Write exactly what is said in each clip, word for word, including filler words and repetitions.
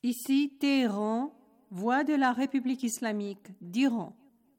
Ici Téhéran, voix de la République islamique d'Iran.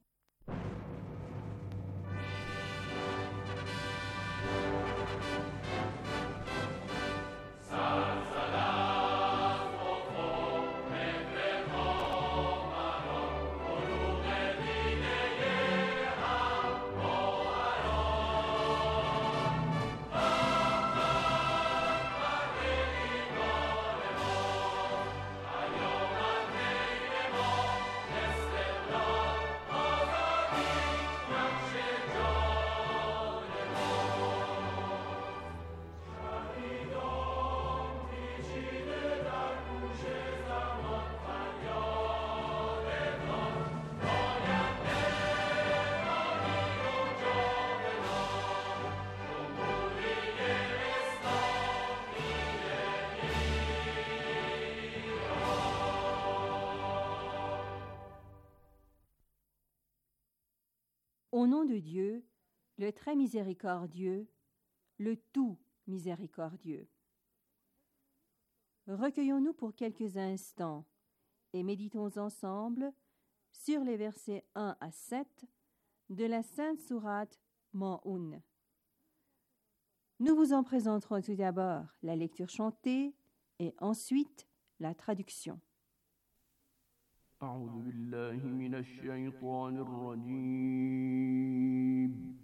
Au nom de Dieu, le très miséricordieux, le tout miséricordieux. Recueillons-nous pour quelques instants et méditons ensemble sur les versets un à sept de la Sainte Sourate Maûn. Nous vous en présenterons tout d'abord la lecture chantée et ensuite la traduction. أعوذ بالله من الشيطان الرجيم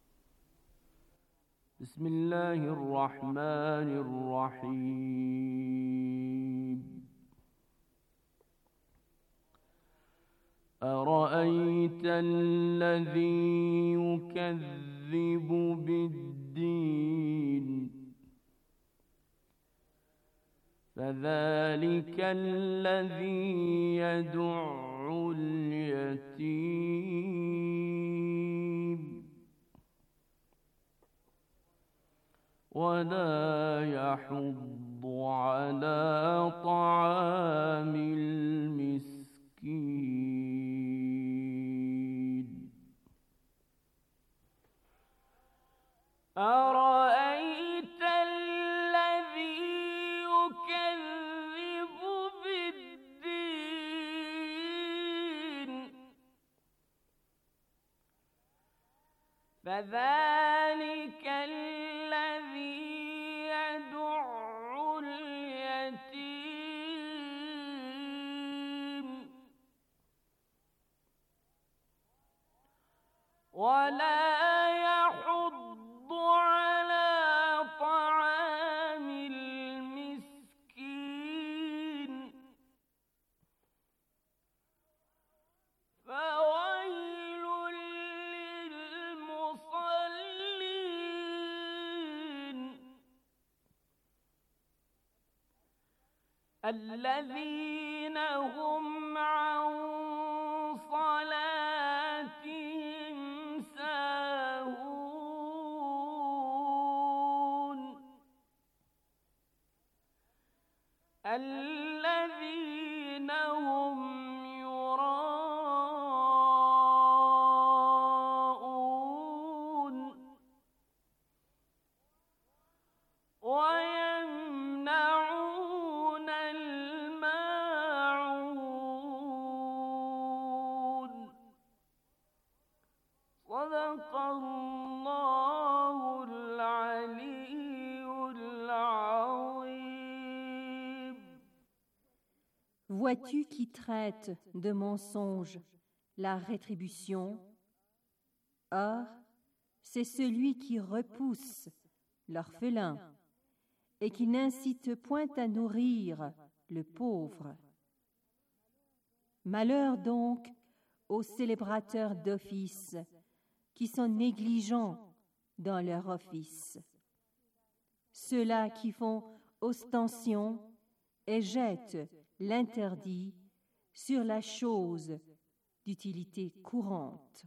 بسم الله الرحمن الرحيم أرأيت الذي يكذب بالدين فذلك الذي يدع اليتيم ولا يحض على طعام المسكين أرأيت الذي يكذب بالدين فذلك الذي يدع اليتيم ولا يحض على طعام المسكين فويل للمصلين الذين هم عن صلاتهم ساهون الذين هم يراءون ويمنعون الماعون صدق الله العلي العظيم. Vois-tu qui traite de mensonge la rétribution? Or, c'est celui qui repousse l'orphelin et qui n'incite point à nourrir le pauvre. Malheur donc aux célébrateurs d'office qui sont négligents dans leur office, ceux-là qui font ostension et jettent l'interdit sur la chose d'utilité courante.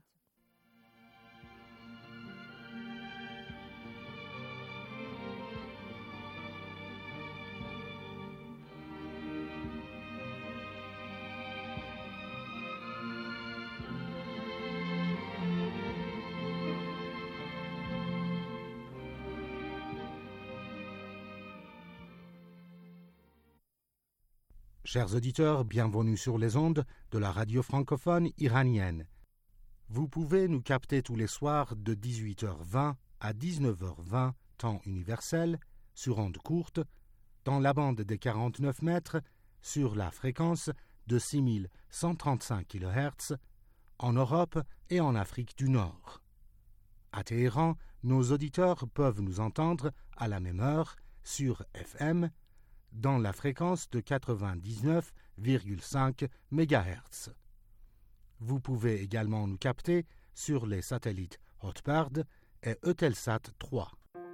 Chers auditeurs, bienvenue sur les ondes de la radio francophone iranienne. Vous pouvez nous capter tous les soirs de dix-huit heures vingt à dix-neuf heures vingt, temps universel, sur ondes courtes, dans la bande des quarante-neuf mètres, sur la fréquence de six mille cent trente-cinq kilohertz, en Europe et en Afrique du Nord. À Téhéran, nos auditeurs peuvent nous entendre à la même heure sur F M, dans la fréquence de quatre-vingt-dix-neuf virgule cinq mégahertz. Vous pouvez également nous capter sur les satellites Hotbird et Eutelsat trois.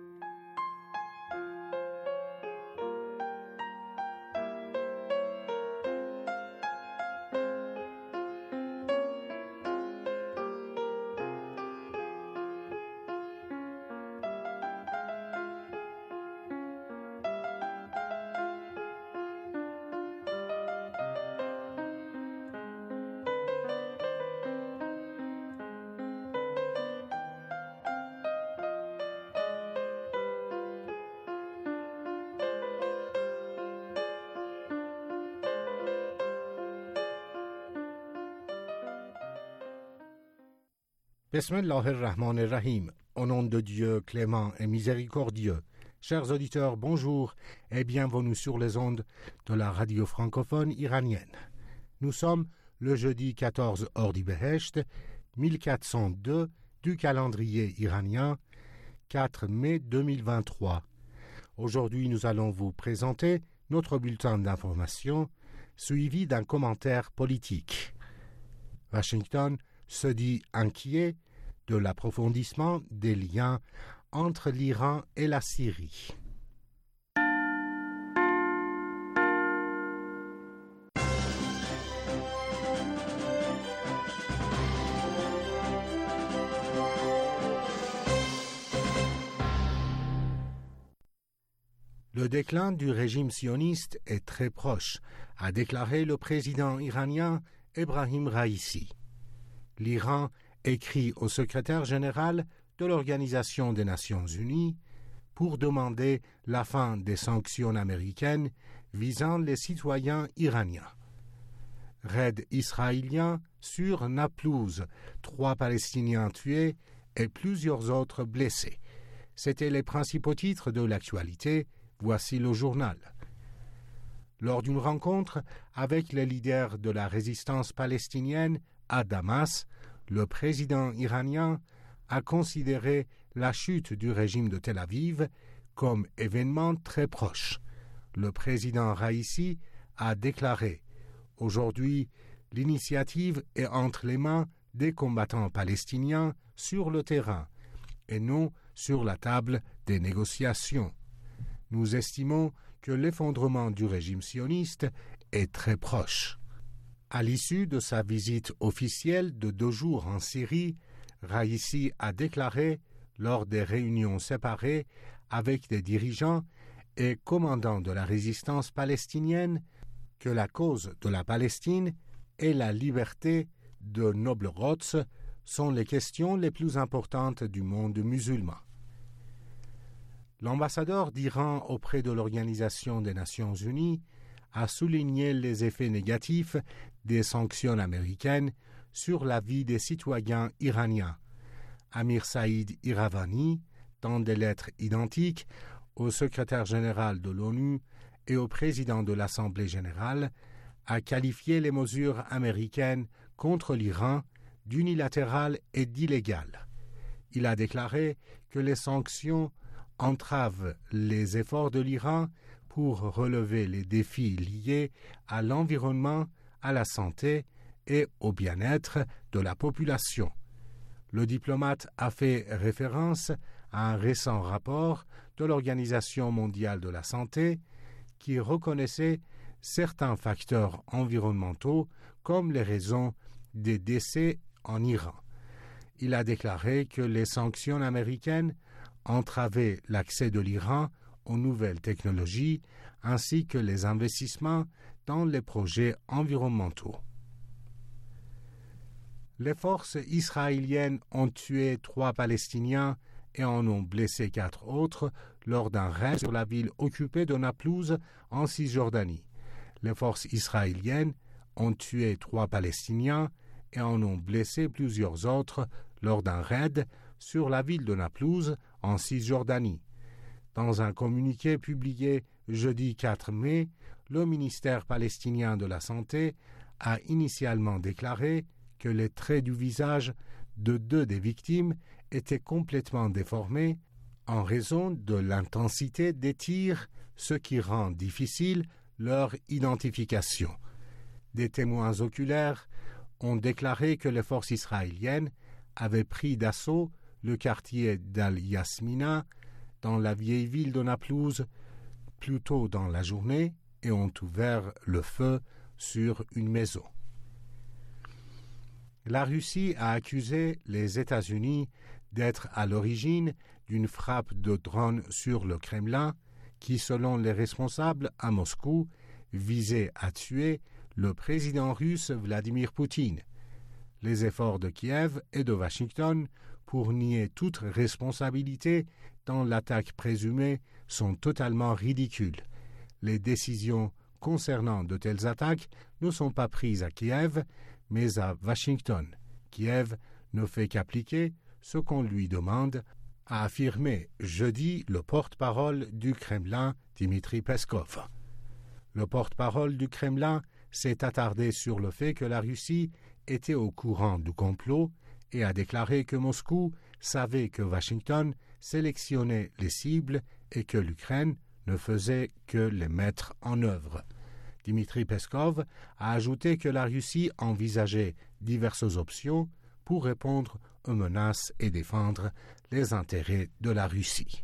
Bismillah ar-Rahman ar-Rahim, au nom de Dieu clément et miséricordieux. Chers auditeurs, bonjour et bienvenue sur les ondes de la radio francophone iranienne. Nous sommes le jeudi quatorze Ordi-Behesht, mille quatre cent deux du calendrier iranien, quatre mai deux mille vingt-trois. Aujourd'hui, nous allons vous présenter notre bulletin d'information, suivi d'un commentaire politique. Washington se dit inquiet de l'approfondissement des liens entre l'Iran et la Syrie. Le déclin du régime sioniste est très proche, a déclaré le président iranien Ebrahim Raïssi. L'Iran écrit au secrétaire général de l'Organisation des Nations Unies pour demander la fin des sanctions américaines visant les citoyens iraniens. Raid israélien sur Naplouse, trois Palestiniens tués et plusieurs autres blessés. C'étaient les principaux titres de l'actualité. Voici le journal. Lors d'une rencontre avec les leaders de la résistance palestinienne à Damas, le président iranien a considéré la chute du régime de Tel Aviv comme événement très proche. Le président Raïssi a déclaré « Aujourd'hui, l'initiative est entre les mains des combattants palestiniens sur le terrain et non sur la table des négociations. Nous estimons que l'effondrement du régime sioniste est très proche. » À l'issue de sa visite officielle de deux jours en Syrie, Raïssi a déclaré, lors des réunions séparées avec des dirigeants et commandants de la résistance palestinienne, que la cause de la Palestine et la liberté de Nobel-Rhodes sont les questions les plus importantes du monde musulman. L'ambassadeur d'Iran auprès de l'Organisation des Nations Unies a souligné les effets négatifs des sanctions américaines sur la vie des citoyens iraniens. Amir Saïd Iravani, dans des lettres identiques au secrétaire général de l'ONU et au président de l'Assemblée générale, a qualifié les mesures américaines contre l'Iran d'unilatérales et d'illégales. Il a déclaré que les sanctions entravent les efforts de l'Iran pour relever les défis liés à l'environnement, à la santé et au bien-être de la population. Le diplomate a fait référence à un récent rapport de l'Organisation mondiale de la santé qui reconnaissait certains facteurs environnementaux comme les raisons des décès en Iran. Il a déclaré que les sanctions américaines entravaient l'accès de l'Iran aux nouvelles technologies ainsi que les investissements dans les projets environnementaux. Les forces israéliennes ont tué trois Palestiniens et en ont blessé quatre autres lors d'un raid sur la ville occupée de Naplouse en Cisjordanie. Les forces israéliennes ont tué trois Palestiniens et en ont blessé plusieurs autres lors d'un raid sur la ville de Naplouse, en Cisjordanie. Dans un communiqué publié jeudi quatre mai, le ministère palestinien de la Santé a initialement déclaré que les traits du visage de deux des victimes étaient complètement déformés en raison de l'intensité des tirs, ce qui rend difficile leur identification. Des témoins oculaires ont déclaré que les forces israéliennes avaient pris d'assaut le quartier d'Al-Yasmina dans la vieille ville de Naplouse plus tôt dans la journée et ont ouvert le feu sur une maison. La Russie a accusé les États-Unis d'être à l'origine d'une frappe de drone sur le Kremlin qui, selon les responsables à Moscou, visait à tuer le président russe Vladimir Poutine. Les efforts de Kiev et de Washington pour nier toute responsabilité dans l'attaque présumée sont totalement ridicules. Les décisions concernant de telles attaques ne sont pas prises à Kiev, mais à Washington. Kiev ne fait qu'appliquer ce qu'on lui demande, a affirmé jeudi le porte-parole du Kremlin, Dmitri Peskov. Le porte-parole du Kremlin s'est attardé sur le fait que la Russie était au courant du complot et a déclaré que Moscou savait que Washington sélectionnait les cibles et que l'Ukraine ne faisait que les mettre en œuvre. Dmitri Peskov a ajouté que la Russie envisageait diverses options pour répondre aux menaces et défendre les intérêts de la Russie.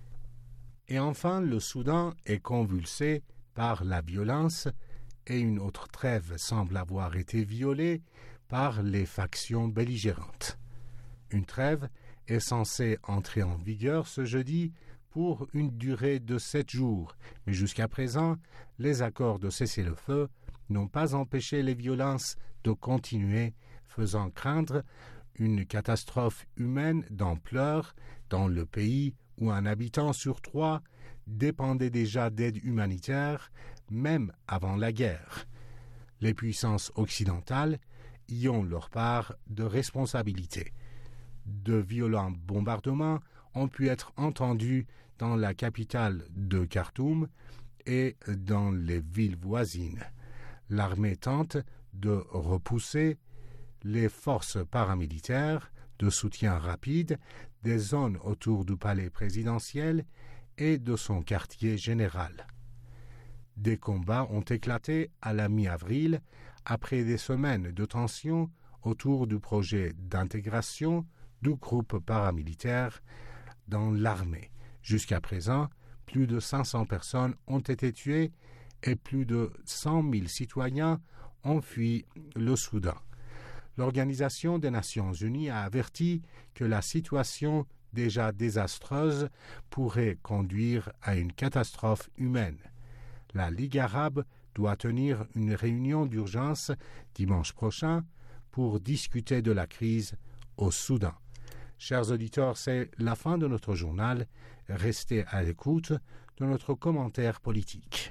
Et enfin, le Soudan est convulsé par la violence et une autre trêve semble avoir été violée par les factions belligérantes. Une trêve est censée entrer en vigueur ce jeudi pour une durée de sept jours, mais jusqu'à présent, les accords de cessez-le-feu n'ont pas empêché les violences de continuer, faisant craindre une catastrophe humaine d'ampleur dans le pays où un habitant sur trois dépendait déjà d'aide humanitaire, même avant la guerre. Les puissances occidentales y ont leur part de responsabilité. De violents bombardements ont pu être entendus dans la capitale de Khartoum et dans les villes voisines. L'armée tente de repousser les forces paramilitaires de soutien rapide des zones autour du palais présidentiel et de son quartier général. Des combats ont éclaté à la mi-avril après des semaines de tensions autour du projet d'intégration du groupe paramilitaire dans l'armée. Jusqu'à présent, plus de cinq cents personnes ont été tuées et plus de cent mille citoyens ont fui le Soudan. L'Organisation des Nations Unies a averti que la situation déjà désastreuse pourrait conduire à une catastrophe humaine. La Ligue arabe doit tenir une réunion d'urgence dimanche prochain pour discuter de la crise au Soudan. Chers auditeurs, c'est la fin de notre journal. Restez à l'écoute de notre commentaire politique.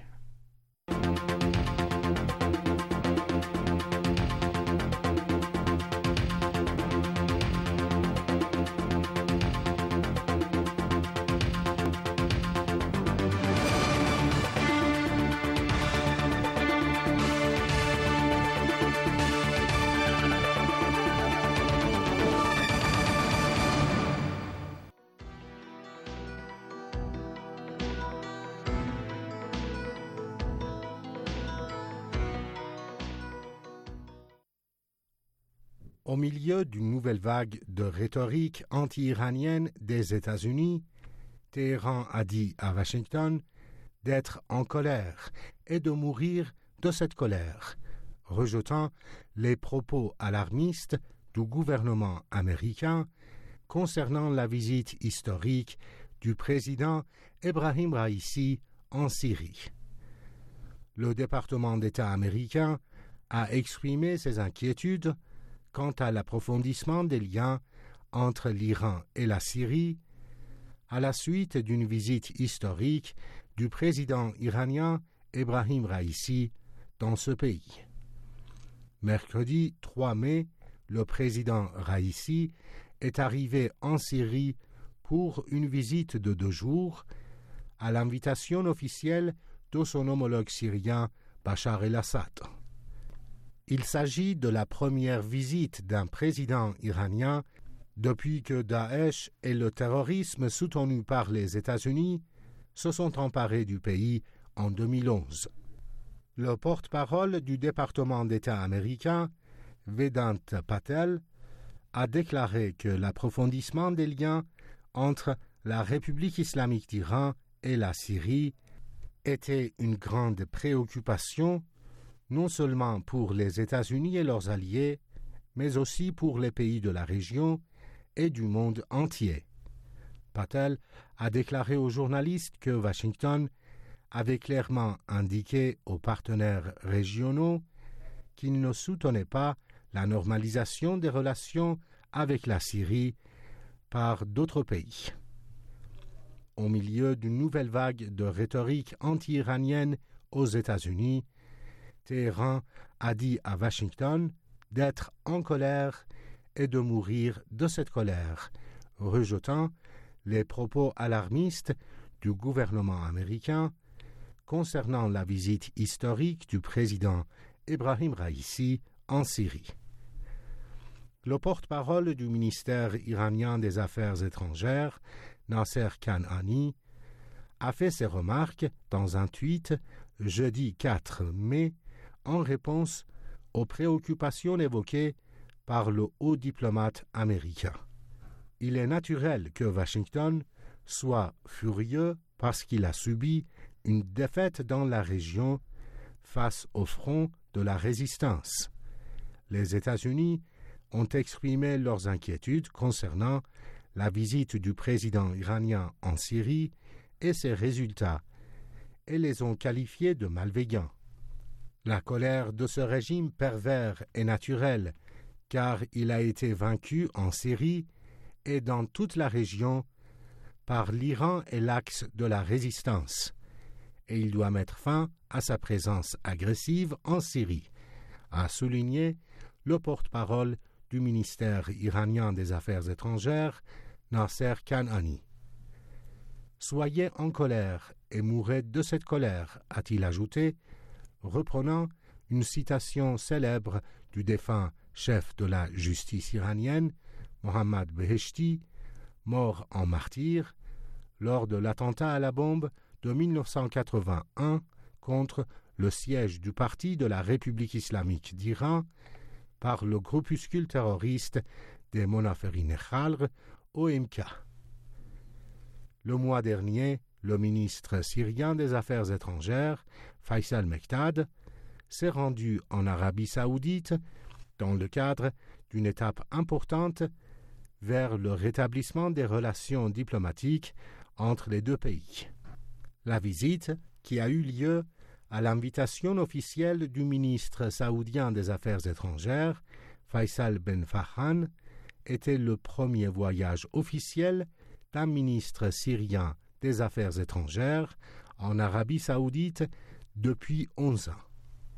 Au milieu d'une nouvelle vague de rhétorique anti-iranienne des États-Unis, Téhéran a dit à Washington d'être en colère et de mourir de cette colère, rejetant les propos alarmistes du gouvernement américain concernant la visite historique du président Ebrahim Raïssi en Syrie. Le département d'État américain a exprimé ses inquiétudes quant à l'approfondissement des liens entre l'Iran et la Syrie, à la suite d'une visite historique du président iranien Ebrahim Raïssi dans ce pays. Mercredi trois mai, le président Raïssi est arrivé en Syrie pour une visite de deux jours à l'invitation officielle de son homologue syrien Bachar el-Assad. Il s'agit de la première visite d'un président iranien depuis que Daesh et le terrorisme soutenu par les États-Unis se sont emparés du pays en deux mille onze. Le porte-parole du département d'État américain, Vedant Patel, a déclaré que l'approfondissement des liens entre la République islamique d'Iran et la Syrie était une grande préoccupation, non seulement pour les États-Unis et leurs alliés, mais aussi pour les pays de la région et du monde entier. Patel a déclaré aux journalistes que Washington avait clairement indiqué aux partenaires régionaux qu'il ne soutenait pas la normalisation des relations avec la Syrie par d'autres pays. Au milieu d'une nouvelle vague de rhétorique anti-iranienne aux États-Unis, Téhéran a dit à Washington d'être en colère et de mourir de cette colère, rejetant les propos alarmistes du gouvernement américain concernant la visite historique du président Ebrahim Raïssi en Syrie. Le porte-parole du ministère iranien des Affaires étrangères, Nasser Kanani, a fait ces remarques dans un tweet jeudi quatre mai en réponse aux préoccupations évoquées par le haut diplomate américain. Il est naturel que Washington soit furieux parce qu'il a subi une défaite dans la région face au front de la résistance. Les États-Unis ont exprimé leurs inquiétudes concernant la visite du président iranien en Syrie et ses résultats, et les ont qualifiés de malveillants. La colère de ce régime pervers est naturelle, car il a été vaincu en Syrie et dans toute la région par l'Iran et l'axe de la résistance, et il doit mettre fin à sa présence agressive en Syrie, a souligné le porte-parole du ministère iranien des Affaires étrangères, Nasser Kanani. « Soyez en colère et mourrez de cette colère », a-t-il ajouté, reprenant une citation célèbre du défunt chef de la justice iranienne, Mohammad Beheshti, mort en martyr lors de l'attentat à la bombe de mille neuf cent quatre-vingt-un contre le siège du Parti de la République islamique d'Iran par le groupuscule terroriste des Monaferin Khalr, O M K. Le mois dernier, le ministre syrien des Affaires étrangères, Faisal Mektad, s'est rendu en Arabie saoudite dans le cadre d'une étape importante vers le rétablissement des relations diplomatiques entre les deux pays. La visite, qui a eu lieu à l'invitation officielle du ministre saoudien des Affaires étrangères, Faisal Ben Farhan, était le premier voyage officiel d'un ministre syrien des Affaires étrangères en Arabie saoudite depuis onze ans.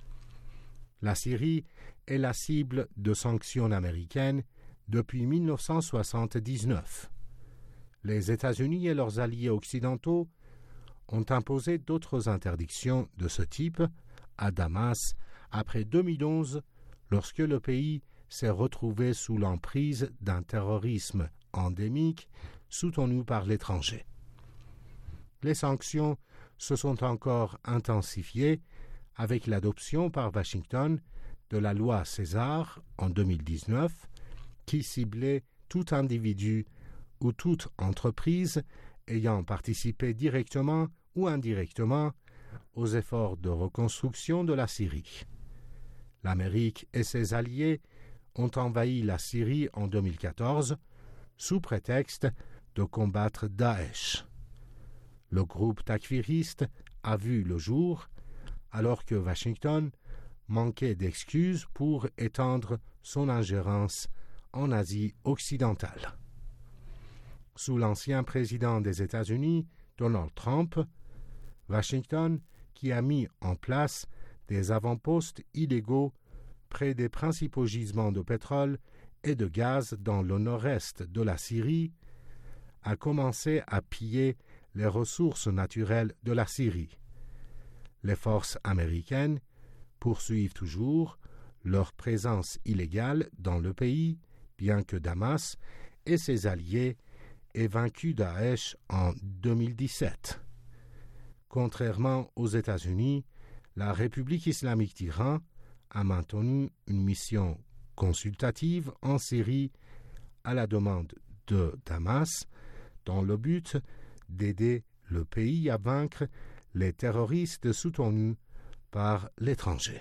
La Syrie est la cible de sanctions américaines depuis mille neuf cent soixante-dix-neuf. Les États-Unis et leurs alliés occidentaux ont imposé d'autres interdictions de ce type à Damas après deux mille onze, lorsque le pays s'est retrouvé sous l'emprise d'un terrorisme endémique soutenu par l'étranger. Les sanctions se sont encore intensifiées avec l'adoption par Washington de la loi César en deux mille dix-neuf, qui ciblait tout individu ou toute entreprise ayant participé directement ou indirectement aux efforts de reconstruction de la Syrie. L'Amérique et ses alliés ont envahi la Syrie en deux mille quatorze sous prétexte de combattre Daesh. Le groupe takfiriste a vu le jour alors que Washington manquait d'excuses pour étendre son ingérence en Asie occidentale. Sous l'ancien président des États-Unis, Donald Trump, Washington, qui a mis en place des avant-postes illégaux près des principaux gisements de pétrole et de gaz dans le nord-est de la Syrie, a commencé à piller les ressources naturelles de la Syrie. Les forces américaines poursuivent toujours leur présence illégale dans le pays, bien que Damas et ses alliés aient vaincu Daesh en deux mille dix-sept. Contrairement aux États-Unis, la République islamique d'Iran a maintenu une mission consultative en Syrie à la demande de Damas, dans le but d'aider le pays à vaincre les terroristes soutenus par l'étranger.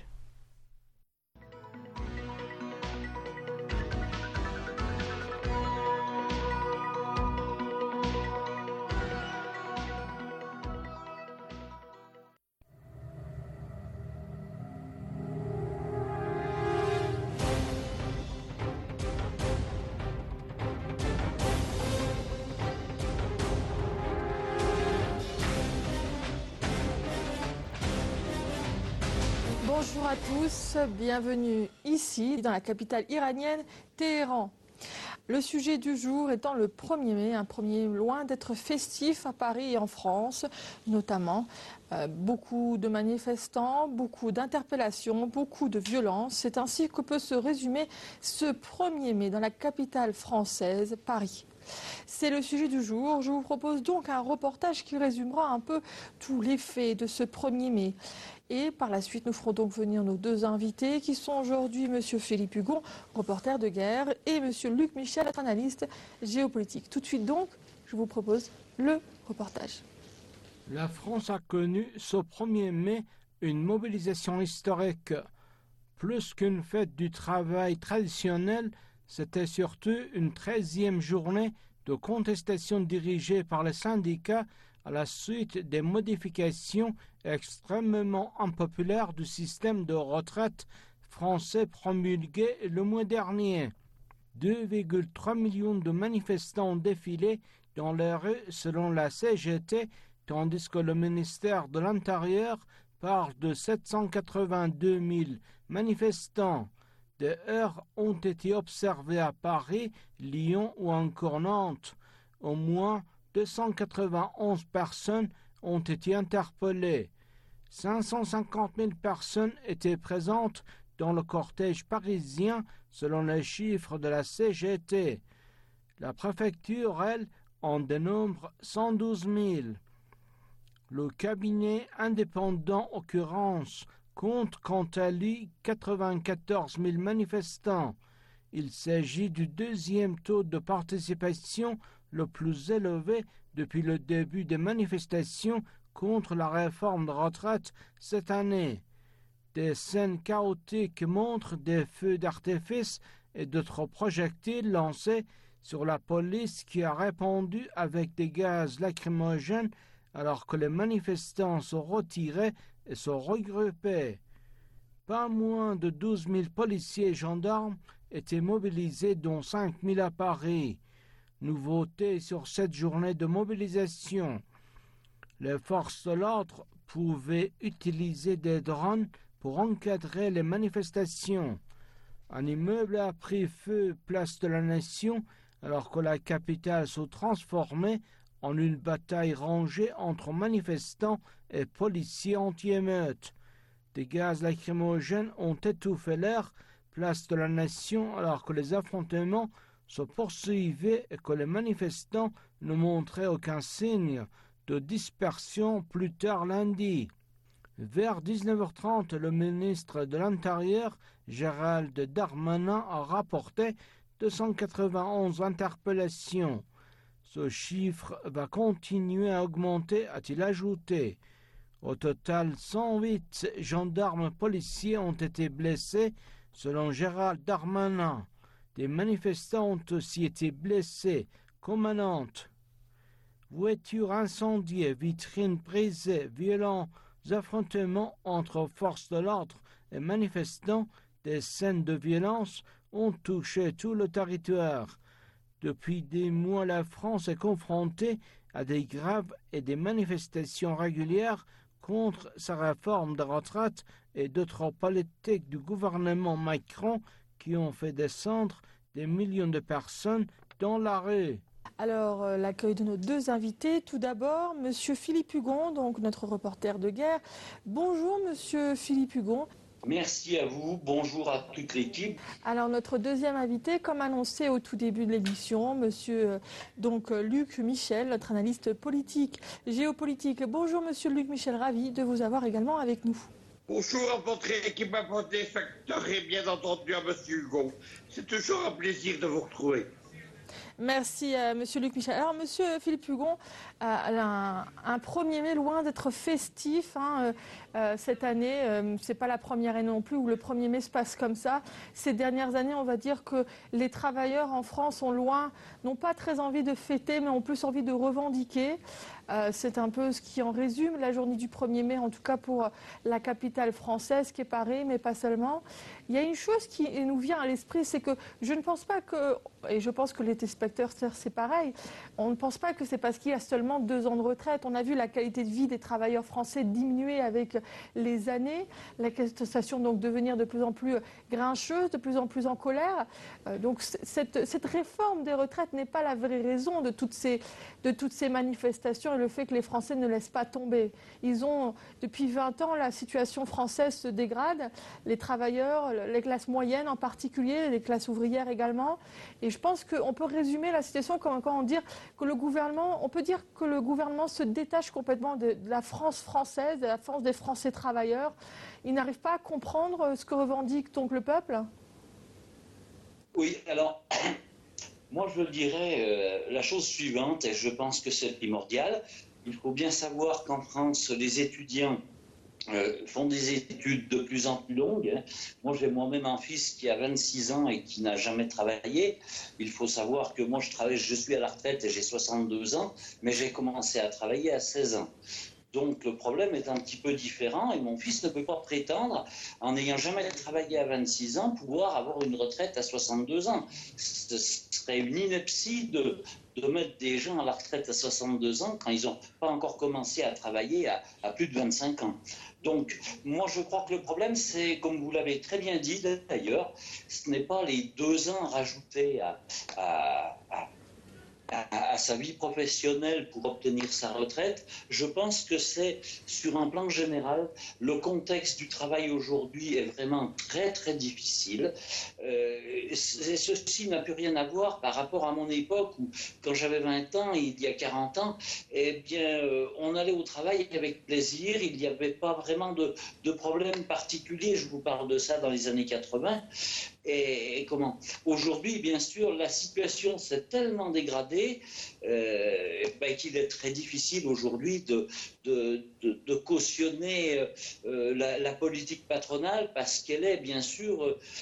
Bonjour à tous, bienvenue ici dans la capitale iranienne, Téhéran. Le sujet du jour étant le premier mai, un premier loin d'être festif à Paris et en France, notamment euh, beaucoup de manifestants, beaucoup d'interpellations, beaucoup de violences. C'est ainsi que peut se résumer ce premier mai dans la capitale française, Paris. C'est le sujet du jour. Je vous propose donc un reportage qui résumera un peu tous les faits de ce premier mai. Et par la suite, nous ferons donc venir nos deux invités qui sont aujourd'hui M. Philippe Hugon, reporter de guerre, et M. Luc Michel, analyste géopolitique. Tout de suite donc, je vous propose le reportage. La France a connu ce premier mai une mobilisation historique. Plus qu'une fête du travail traditionnelle, c'était surtout une treizième journée de contestation dirigée par les syndicats à la suite des modifications extrêmement impopulaires du système de retraite français promulgué le mois dernier. deux virgule trois millions de manifestants ont défilé dans les rues selon la C G T, tandis que le ministère de l'Intérieur parle de sept cent quatre-vingt-deux mille manifestants. Des heurts ont été observés à Paris, Lyon ou encore Nantes. Au moins deux cent quatre-vingt-onze personnes ont été interpellées. cinq cent cinquante mille personnes étaient présentes dans le cortège parisien selon les chiffres de la C G T. La préfecture, elle, en dénombre cent douze mille. Le cabinet indépendant Occurrence compte quant à lui quatre-vingt-quatorze mille manifestants. Il s'agit du deuxième taux de participation le plus élevé depuis le début des manifestations contre la réforme de retraite cette année. Des scènes chaotiques montrent des feux d'artifice et d'autres projectiles lancés sur la police qui a répondu avec des gaz lacrymogènes alors que les manifestants se retiraient et se regroupaient. Pas moins de douze mille policiers et gendarmes étaient mobilisés, dont cinq mille à Paris. Nouveauté sur cette journée de mobilisation. Les forces de l'ordre pouvaient utiliser des drones pour encadrer les manifestations. Un immeuble a pris feu place de la Nation alors que la capitale se transformait en une bataille rangée entre manifestants et policiers anti-émeutes. Des gaz lacrymogènes ont étouffé l'air place de la Nation alors que les affrontements se poursuivaient et que les manifestants ne montraient aucun signe de dispersion plus tard lundi. Vers dix-neuf heures trente, le ministre de l'Intérieur, Gérald Darmanin, a rapporté deux cent quatre-vingt-onze interpellations. Ce chiffre va continuer à augmenter, a-t-il ajouté. Au total, cent huit gendarmes policiers ont été blessés, selon Gérald Darmanin. Des manifestants ont aussi été blessés, comme à Nantes. Voitures incendiées, vitrines brisées, violents affrontements entre forces de l'ordre et manifestants, des scènes de violence ont touché tout le territoire. Depuis des mois, la France est confrontée à des graves et des manifestations régulières contre sa réforme de retraite et d'autres politiques du gouvernement Macron qui ont fait descendre des millions de personnes dans la rue. Alors, euh, l'accueil de nos deux invités. Tout d'abord, Monsieur Philippe Hugon, donc notre reporter de guerre. Bonjour, Monsieur Philippe Hugon. Merci à vous, bonjour à toute l'équipe. Alors notre deuxième invité, comme annoncé au tout début de l'émission, monsieur euh, donc Luc Michel, notre analyste politique, géopolitique. Bonjour monsieur Luc Michel, ravi de vous avoir également avec nous. Bonjour à votre équipe, à votre facteur et bien entendu à monsieur Hugo. C'est toujours un plaisir de vous retrouver. Merci à monsieur Luc Michel. Alors monsieur Philippe Hugon, euh, un, un premier mai loin d'être festif, hein, euh, euh, cette année, euh, c'est pas la première année non plus où le premier mai se passe comme ça. Ces dernières années, on va dire que les travailleurs en France ont loin, n'ont pas très envie de fêter, mais ont plus envie de revendiquer. Euh, c'est un peu ce qui en résume la journée du premier mai, en tout cas pour la capitale française qui est Paris, mais pas seulement. Il y a une chose qui nous vient à l'esprit, c'est que je ne pense pas que, et je pense que les téléspectateurs, c'est pareil, on ne pense pas que c'est parce qu'il y a seulement deux ans de retraite. On a vu la qualité de vie des travailleurs français diminuer avec les années, la contestation donc devenir de plus en plus grincheuse, de plus en plus en colère. Euh, donc cette, cette réforme des retraites n'est pas la vraie raison de toutes ces, de toutes ces manifestations et le fait que les Français ne laissent pas tomber. Ils ont, depuis vingt ans, la situation française se dégrade. Les travailleurs, les classes moyennes en particulier, les classes ouvrières également. Et je pense qu'on peut résumer la situation comme quand on dit que le gouvernement, on peut dire que le gouvernement se détache complètement de, de la France française, de la France des Français travailleurs. Il n'arrive pas à comprendre ce que revendique donc le peuple. Oui, alors, moi je dirais euh, la chose suivante, et je pense que c'est primordial. Il faut bien savoir qu'en France, les étudiants Euh, font des études de plus en plus longues. Moi, j'ai moi-même un fils qui a vingt-six ans et qui n'a jamais travaillé. Il faut savoir que moi, je travaille, je suis à la retraite et j'ai soixante-deux ans, mais j'ai commencé à travailler à seize ans. Donc, le problème est un petit peu différent et mon fils ne peut pas prétendre, en n'ayant jamais travaillé à vingt-six ans, pouvoir avoir une retraite à soixante-deux ans. Ce serait une ineptie de, de mettre des gens à la retraite à soixante-deux ans quand ils n'ont pas encore commencé à travailler à, à plus de vingt-cinq ans. Donc, moi, je crois que le problème, c'est, comme vous l'avez très bien dit d'ailleurs, ce n'est pas les deux ans rajoutés à, à, à À, à sa vie professionnelle pour obtenir sa retraite. Je pense que c'est, sur un plan général, le contexte du travail aujourd'hui est vraiment très très difficile. Euh, ceci n'a plus rien à voir par rapport à mon époque où, quand j'avais vingt ans, il y a quarante ans, eh bien, euh, on allait au travail avec plaisir, il n'y avait pas vraiment de, de problème particulier. Je vous parle de ça dans les années quatre-vingts. Et, et comment aujourd'hui, bien sûr, la situation s'est tellement dégradée euh, ben, qu'il est très difficile aujourd'hui de, de, de, de cautionner euh, la, la politique patronale parce qu'elle est, bien sûr,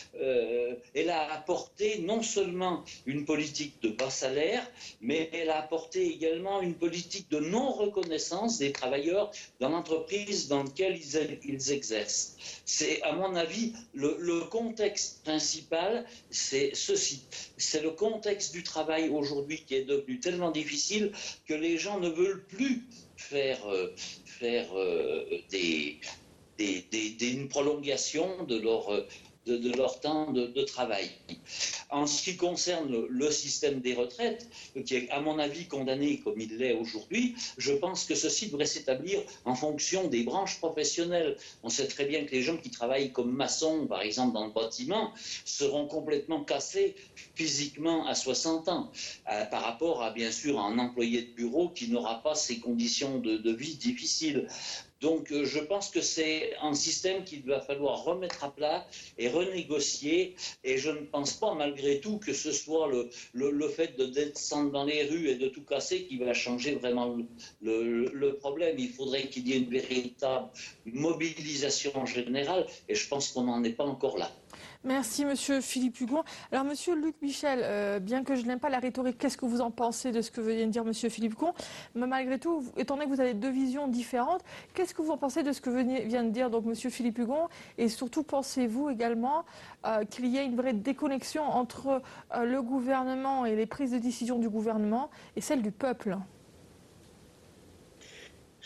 euh, elle a apporté non seulement une politique de bas salaire, mais elle a apporté également une politique de non-reconnaissance des travailleurs dans l'entreprise dans laquelle ils, ils exercent. C'est, à mon avis, le, le contexte principal, c'est ceci. C'est le contexte du travail aujourd'hui qui est devenu tellement difficile que les gens ne veulent plus faire, euh, faire euh, des, des, des, des, une prolongation de leur, de, de leur temps de, de travail. En ce qui concerne le, le système des retraites, qui est à mon avis condamné comme il l'est aujourd'hui, je pense que ceci devrait s'établir en fonction des branches professionnelles. On sait très bien que les gens qui travaillent comme maçons, par exemple dans le bâtiment, seront complètement cassés physiquement à soixante ans, euh, par rapport à, bien sûr, un employé de bureau qui n'aura pas ces conditions de, de vie difficiles. Donc euh, je pense que c'est un système qu'il va falloir remettre à plat et renégocier, et je ne pense pas malgré tout que ce soit le, le, le fait de descendre dans les rues et de tout casser qui va changer vraiment le, le, le problème. Il faudrait qu'il y ait une véritable mobilisation générale et je pense qu'on n'en est pas encore là. Merci Monsieur Philippe Hugon. Alors Monsieur Luc Michel, euh, bien que je n'aime pas la rhétorique, qu'est-ce que vous en pensez de ce que vient de dire Monsieur Philippe Hugon? Mais malgré tout, étant donné que vous avez deux visions différentes, qu'est-ce que vous en pensez de ce que vient de dire donc Monsieur Philippe Hugon? Et surtout, pensez-vous également euh, qu'il y ait une vraie déconnexion entre euh, le gouvernement et les prises de décision du gouvernement et celles du peuple?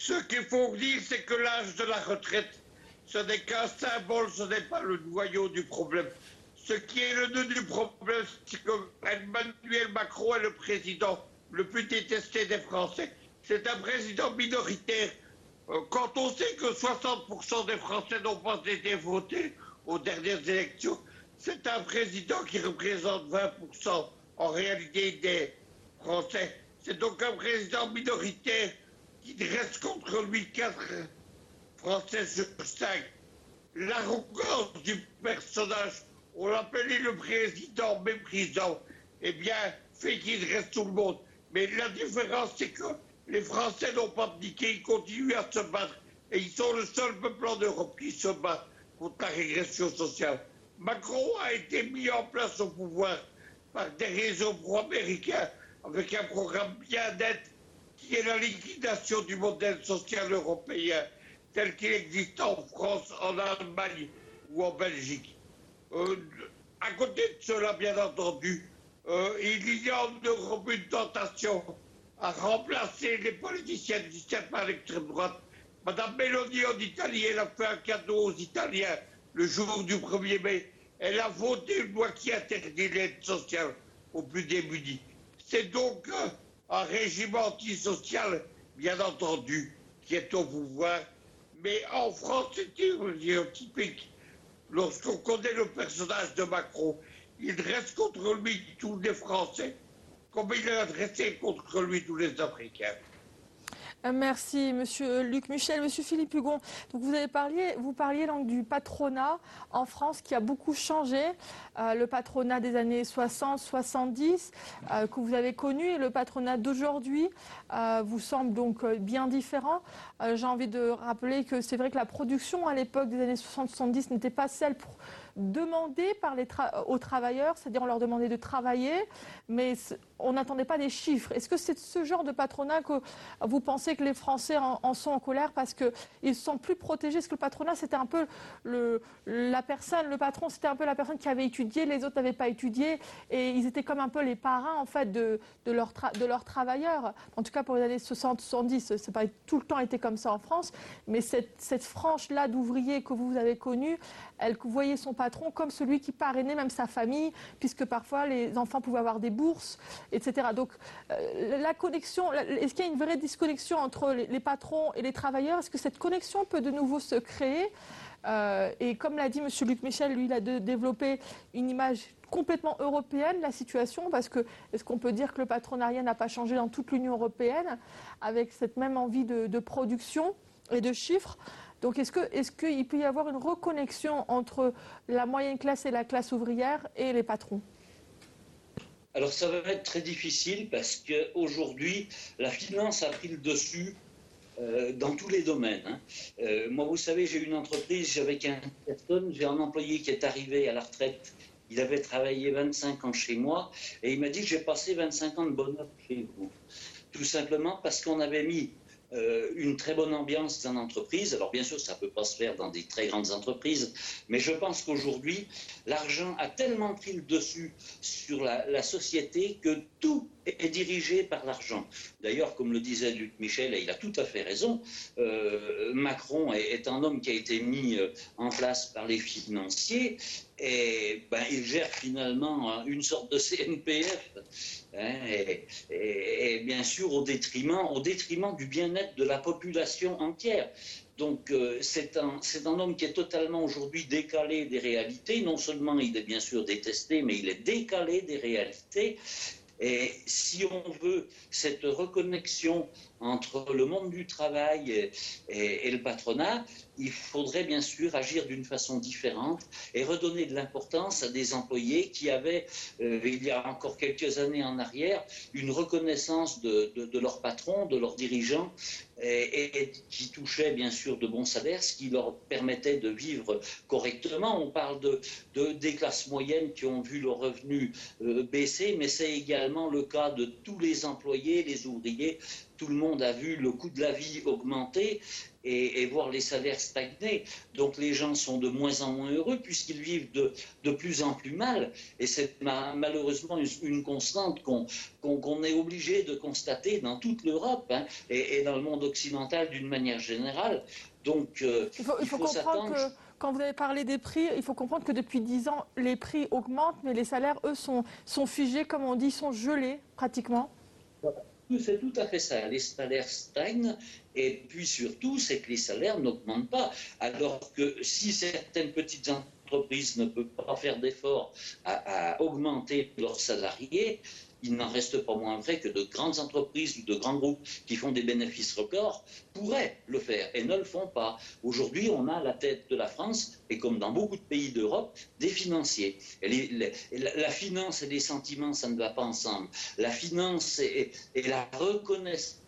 Ce qu'il faut dire, c'est que l'âge de la retraite, ce n'est qu'un symbole, ce n'est pas le noyau du problème. Ce qui est le nœud du problème, c'est que Emmanuel Macron est le président le plus détesté des Français. C'est un président minoritaire. Quand on sait que soixante pour cent des Français n'ont pas été votés aux dernières élections, c'est un président qui représente vingt pour cent en réalité des Français. C'est donc un président minoritaire qui reste contre lui quatre Français sur cinq. L'arrogance du personnage, on l'appelait le président méprisant, eh bien, fait qu'il reste tout le monde. Mais la différence, c'est que les Français n'ont pas abdiqué, ils continuent à se battre. Et ils sont le seul peuple en Europe qui se bat contre la régression sociale. Macron a été mis en place au pouvoir par des réseaux pro-américains avec un programme bien net qui est la liquidation du modèle social européen tel qu'il existe en France, en Allemagne ou en Belgique. Euh, à côté de cela, bien entendu, euh, il y a en Europe une tentation à remplacer les politiciens du système par l'extrême droite. Madame Meloni en Italie, elle a fait un cadeau aux Italiens le jour du premier mai. Elle a voté une loi qui interdit l'aide sociale aux plus démunis. C'est donc euh, un régime antisocial, bien entendu, qui est au pouvoir. Mais en France, c'est typique. Lorsqu'on connaît le personnage de Macron, il dresse contre lui tous les Français, comme il a dressé contre lui tous les Africains. Merci, Monsieur Luc Michel. Monsieur Philippe Hugon, donc vous avez parlé, vous parliez donc du patronat en France qui a beaucoup changé, euh, le patronat des années soixante soixante-dix euh, que vous avez connu et le patronat d'aujourd'hui euh, vous semble donc bien différent. Euh, j'ai envie de rappeler que c'est vrai que la production à l'époque des années soixante soixante-dix n'était pas celle pour demander par les tra- aux travailleurs, c'est-à-dire on leur demandait de travailler, mais on n'attendait pas des chiffres. Est-ce que c'est ce genre de patronat que vous pensez que les Français en, en sont en colère parce qu'ils sont plus protégés? Est-ce que le patronat, c'était un peu le, la personne, le patron, c'était un peu la personne qui avait étudié, les autres n'avaient pas étudié, et ils étaient comme un peu les parrains en fait de, de, leurs tra- de leurs travailleurs. En tout cas pour les années soixante soixante-dix, c'est pas tout le temps été comme ça en France, mais cette, cette frange-là d'ouvriers que vous avez connue, elle voyait son patron comme celui qui parrainait même sa famille, puisque parfois les enfants pouvaient avoir des bourses, et cetera. Donc euh, la connexion, est-ce qu'il y a une vraie disconnexion entre les, les patrons et les travailleurs? Est-ce que cette connexion peut de nouveau se créer? euh, Et comme l'a dit M. Luc Michel, lui, il a de, développé une image complètement européenne de la situation, parce que est-ce qu'on peut dire que le patronariat n'a pas changé dans toute l'Union européenne, avec cette même envie de, de production et de chiffres? Donc est-ce que, est-ce qu'il peut y avoir une reconnexion entre la moyenne classe et la classe ouvrière et les patrons? Alors ça va être très difficile parce qu'aujourd'hui, la finance a pris le dessus euh, dans tous les domaines. Hein. Euh, moi, vous savez, j'ai une entreprise, j'avais quinze personnes, j'ai un employé qui est arrivé à la retraite. Il avait travaillé vingt-cinq ans chez moi et il m'a dit que j'ai passé vingt-cinq ans de bonheur chez vous. Tout simplement parce qu'on avait mis Euh, une très bonne ambiance dans l'entreprise. Alors bien sûr, ça ne peut pas se faire dans des très grandes entreprises, mais je pense qu'aujourd'hui, l'argent a tellement pris le dessus sur la, la société que tout est dirigé par l'argent. D'ailleurs, comme le disait Luc Michel, et il a tout à fait raison, euh, Macron est, est un homme qui a été mis euh, en place par les financiers et ben, il gère finalement hein, une sorte de C N P F hein, et, et, et bien sûr au détriment, au détriment du bien-être de la population entière. Donc euh, c'est un, c'est un homme qui est totalement aujourd'hui décalé des réalités. Non seulement il est bien sûr détesté, mais il est décalé des réalités. Et si on veut cette reconnexion entre le monde du travail et, et, et le patronat, il faudrait bien sûr agir d'une façon différente et redonner de l'importance à des employés qui avaient, euh, il y a encore quelques années en arrière, une reconnaissance de, de, de leur patron, de leurs dirigeants, et, et qui touchaient bien sûr de bons salaires, ce qui leur permettait de vivre correctement. On parle de, de, des classes moyennes qui ont vu leurs revenus euh, baisser, mais c'est également le cas de tous les employés, les ouvriers, tout le monde a vu le coût de la vie augmenter et, et voir les salaires stagner. Donc les gens sont de moins en moins heureux puisqu'ils vivent de, de plus en plus mal. Et c'est ma, malheureusement une, une constante qu'on, qu'on, qu'on est obligé de constater dans toute l'Europe, hein, et, et dans le monde occidental d'une manière générale. Donc euh, il faut, il faut, il faut comprendre que quand vous avez parlé des prix, il faut comprendre que depuis dix ans, les prix augmentent, mais les salaires, eux, sont, sont figés, comme on dit, sont gelés pratiquement. C'est tout à fait ça. Les salaires stagnent et puis surtout, c'est que les salaires n'augmentent pas. Alors que si certaines petites entreprises ne peuvent pas faire d'efforts à, à augmenter leurs salariés, il n'en reste pas moins vrai que de grandes entreprises ou de grands groupes qui font des bénéfices records pourraient le faire et ne le font pas. Aujourd'hui, on a à la tête de la France, et comme dans beaucoup de pays d'Europe, des financiers. Et les, les, la, la finance et les sentiments, ça ne va pas ensemble. La finance et, et la reconnaissance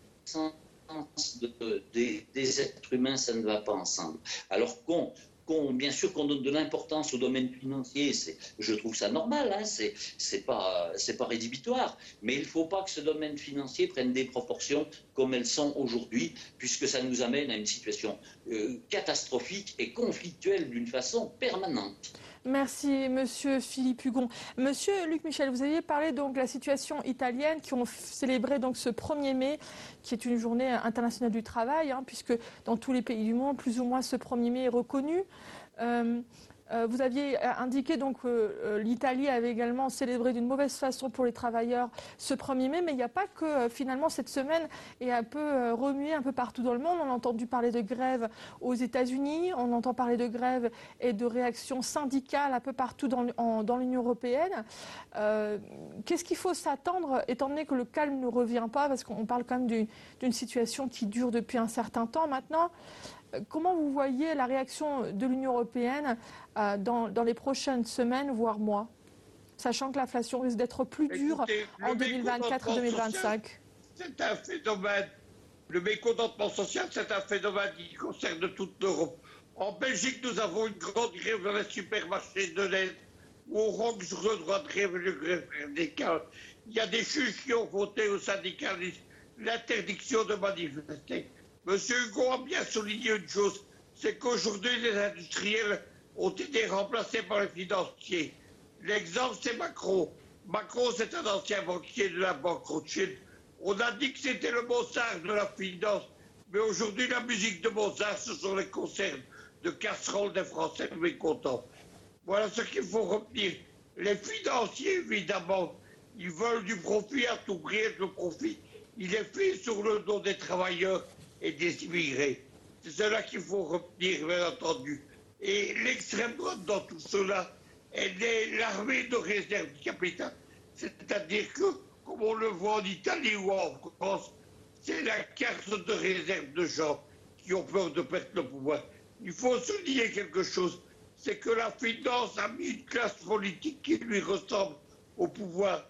de, des, des êtres humains, ça ne va pas ensemble. Alors qu'on... Bien sûr qu'on donne de l'importance au domaine financier, c'est, je trouve ça normal, hein, c'est, c'est pas, c'est pas rédhibitoire, mais il ne faut pas que ce domaine financier prenne des proportions comme elles sont aujourd'hui, puisque ça nous amène à une situation euh, catastrophique et conflictuelle d'une façon permanente. Merci, Monsieur Philippe Hugon. Monsieur Luc Michel, vous aviez parlé donc de la situation italienne qui ont célébré donc ce premier mai, qui est une journée internationale du travail, hein, puisque dans tous les pays du monde, plus ou moins, ce premier mai est reconnu. Euh, euh, vous aviez indiqué donc euh, l'Italie avait également célébré d'une mauvaise façon pour les travailleurs ce premier mai, mais il n'y a pas que euh, finalement cette semaine est un peu euh, remuée un peu partout dans le monde. On a entendu parler de grève aux États-Unis, on entend parler de grève et de réactions syndicales un peu partout dans, en, dans l'Union européenne. Euh, qu'est-ce qu'il faut s'attendre, étant donné que le calme ne revient pas, parce qu'on parle quand même d'une, d'une situation qui dure depuis un certain temps maintenant? Comment vous voyez la réaction de l'Union européenne euh, dans, dans les prochaines semaines, voire mois, sachant que l'inflation risque d'être plus dure Écoutez, en deux mille vingt-quatre et deux mille vingt-cinq? C'est un phénomène. Le mécontentement social, c'est un phénomène qui concerne toute l'Europe. En Belgique, nous avons une grande grève dans les supermarchés de l'aide, où on rogne sur le droit de grève et le grève syndical. Il y a des juges qui ont voté aux syndicalistes l'interdiction de manifester. Monsieur Hugo a bien souligné une chose, c'est qu'aujourd'hui les industriels ont été remplacés par les financiers. L'exemple, c'est Macron. Macron, c'est un ancien banquier de la banque Rothschild. On a dit que c'était le Mozart de la finance, mais aujourd'hui la musique de Mozart, ce sont les concerts de casseroles des Français mécontents. Voilà ce qu'il faut retenir. Les financiers, évidemment, ils veulent du profit à tout prix, et le profit, il est fait sur le dos des travailleurs et des immigrés. C'est cela qu'il faut retenir, bien entendu. Et l'extrême droite dans tout cela, elle est l'armée de réserve du capital. C'est-à-dire que, comme on le voit en Italie ou en France, c'est la carte de réserve de gens qui ont peur de perdre le pouvoir. Il faut souligner quelque chose, c'est que la finance a mis une classe politique qui lui ressemble au pouvoir.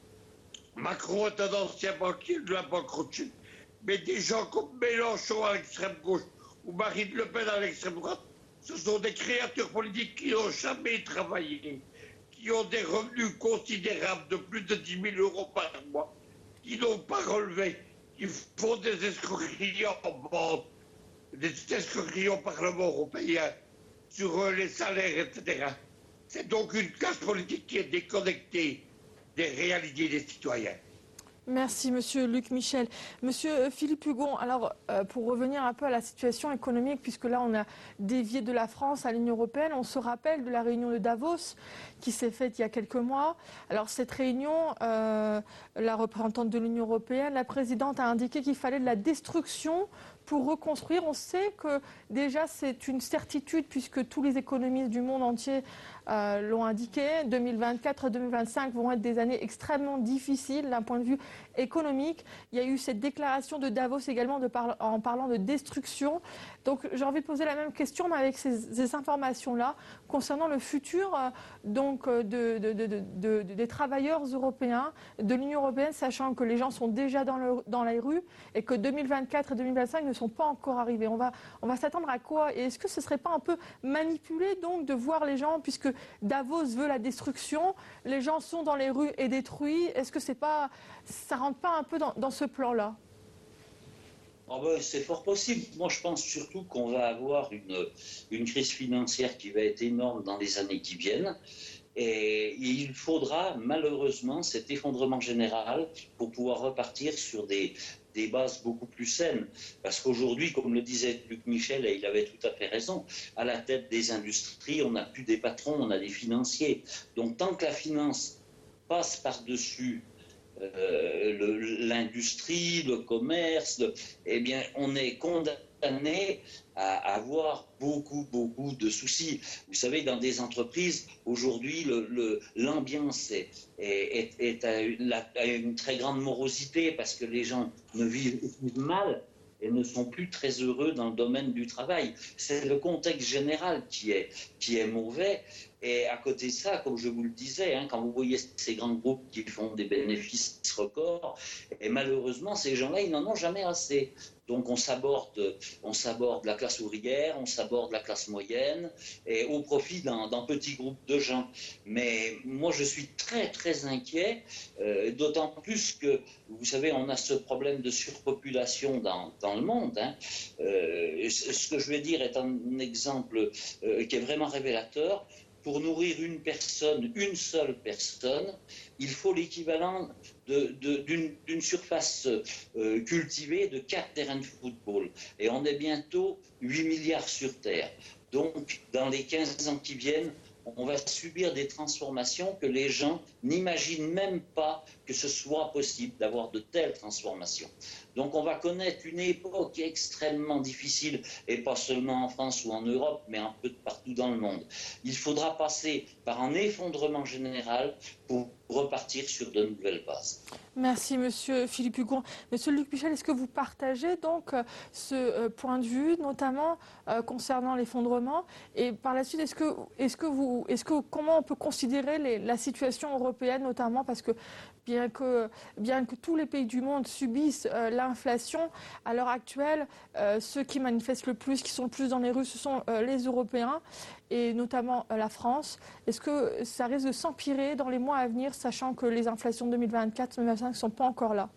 Macron est un ancien banquier de la banque Rothschild. Mais des gens comme Mélenchon à l'extrême gauche ou Marine Le Pen à l'extrême droite, ce sont des créatures politiques qui n'ont jamais travaillé, qui ont des revenus considérables de plus de dix mille euros par mois, qui n'ont pas relevé, qui font des escroqueries en bande, des escroqueries au Parlement européen sur les salaires, et cetera. C'est donc une classe politique qui est déconnectée des réalités des citoyens. Merci, Monsieur Luc Michel. Monsieur Philippe Hugon, alors euh, pour revenir un peu à la situation économique, puisque là on a dévié de la France à l'Union européenne, on se rappelle de la réunion de Davos qui s'est faite il y a quelques mois. Alors cette réunion, euh, la représentante de l'Union européenne, la présidente a indiqué qu'il fallait de la destruction pour reconstruire. On sait que déjà c'est une certitude puisque tous les économistes du monde entier euh, l'ont indiqué. deux mille vingt-quatre et deux mille vingt-cinq vont être des années extrêmement difficiles d'un point de vue économique. Il y a eu cette déclaration de Davos également de par... en parlant de destruction. Donc j'ai envie de poser la même question, mais avec ces, ces informations-là concernant le futur euh, donc, de, de, de, de, de, des travailleurs européens, de l'Union européenne, sachant que les gens sont déjà dans, le, dans les rues et que deux mille vingt-quatre et deux mille vingt-cinq ne sont pas encore arrivés. On va, on va s'attendre à quoi? Et est-ce que ce ne serait pas un peu manipulé donc de voir les gens, puisque Davos veut la destruction, les gens sont dans les rues et détruits, est-ce que c'est pas, ça ne rentre pas un peu dans, dans ce plan-là? Oh ben, c'est fort possible. Moi, je pense surtout qu'on va avoir une, une crise financière qui va être énorme dans les années qui viennent. Et il faudra malheureusement cet effondrement général pour pouvoir repartir sur des, des bases beaucoup plus saines. Parce qu'aujourd'hui, comme le disait Luc Michel, et il avait tout à fait raison, à la tête des industries, on n'a plus des patrons, on a des financiers. Donc tant que la finance passe par-dessus euh, le, l'industrie, le commerce, le, eh bien, on est condamné à avoir beaucoup, beaucoup de soucis. Vous savez, dans des entreprises, aujourd'hui, le, le, l'ambiance est, est, est, est à, une, à une très grande morosité parce que les gens ne vivent, vivent mal et ne sont plus très heureux dans le domaine du travail. C'est le contexte général qui est, qui est mauvais. Et à côté de ça, comme je vous le disais, hein, quand vous voyez ces grands groupes qui font des bénéfices records, et malheureusement, ces gens-là, ils n'en ont jamais assez. Donc on s'aborde, on s'aborde la classe ouvrière, on s'aborde la classe moyenne, et au profit d'un, d'un petit groupe de gens. Mais moi, je suis très, très inquiet, euh, d'autant plus que, vous savez, on a ce problème de surpopulation dans, dans le monde. Hein. Euh, ce que je vais dire est un exemple euh, qui est vraiment révélateur. Pour nourrir une personne, une seule personne, il faut l'équivalent de, de, d'une, d'une surface euh, cultivée de quatre terrains de football. Et on est bientôt huit milliards sur Terre. Donc, dans les quinze ans qui viennent, on va subir des transformations que les gens n'imaginent même pas que ce soit possible d'avoir de telles transformations. Donc on va connaître une époque extrêmement difficile, et pas seulement en France ou en Europe, mais un peu partout dans le monde. Il faudra passer par un effondrement général pour repartir sur de nouvelles bases. Merci Monsieur Philippe Hugon. Monsieur Luc Michel, est-ce que vous partagez donc ce point de vue, notamment euh, concernant l'effondrement? Et par la suite, est-ce que, est-ce que vous, est-ce que, comment on peut considérer les, la situation européenne, notamment parce que bien que, bien que tous les pays du monde subissent euh, l'inflation, à l'heure actuelle, euh, ceux qui manifestent le plus, qui sont le plus dans les rues, ce sont euh, les Européens, et notamment euh, la France. Est-ce que ça risque de s'empirer dans les mois à venir, sachant que les inflations deux mille vingt-quatre deux mille vingt-cinq ne sont pas encore là?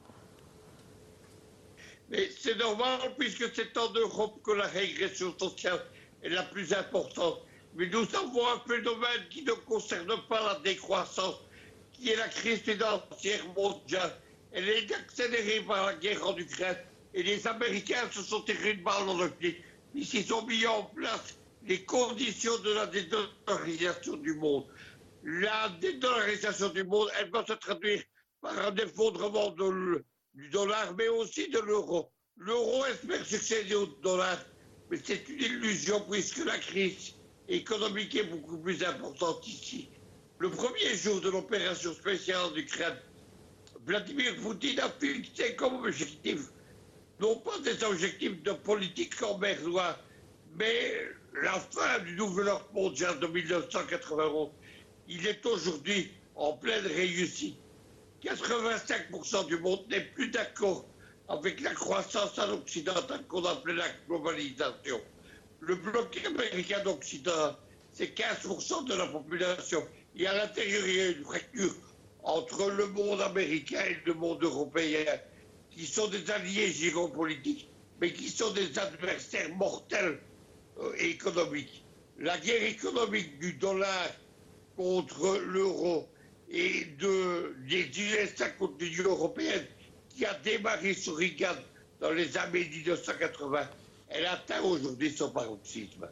Mais c'est normal, puisque c'est en Europe que la régression sociale est la plus importante. Mais nous avons un phénomène qui ne concerne pas la décroissance, qui est la crise financière mondiale. Elle est accélérée par la guerre en Ukraine, et les Américains se sont tirés une balle dans le pied. Ils s'y ont mis en place les conditions de la dédollarisation du monde. La dédollarisation du monde, elle va se traduire par un effondrement de, du dollar, mais aussi de l'euro. L'euro espère succéder au dollar, mais c'est une illusion puisque la crise économique est beaucoup plus importante ici. Le premier jour de l'opération spéciale en Ukraine, Vladimir Poutine a fixé comme objectif, non pas des objectifs de politique commerçoire, mais la fin du nouvel ordre mondial de mille neuf cent quatre-vingt-onze. Il est aujourd'hui en pleine réussite. quatre-vingt-cinq pour cent du monde n'est plus d'accord avec la croissance en Occident qu'on appelait la globalisation. Le bloc américain d'Occident, c'est quinze pour cent de la population. Et à l'intérieur, il y a une fracture entre le monde américain et le monde européen, qui sont des alliés géopolitiques, mais qui sont des adversaires mortels euh, économiques. La guerre économique du dollar contre l'euro et de, des U S A contre l'Union européenne, qui a démarré sur Reagan dans les années mille neuf cent quatre-vingts, elle atteint aujourd'hui son paroxysme.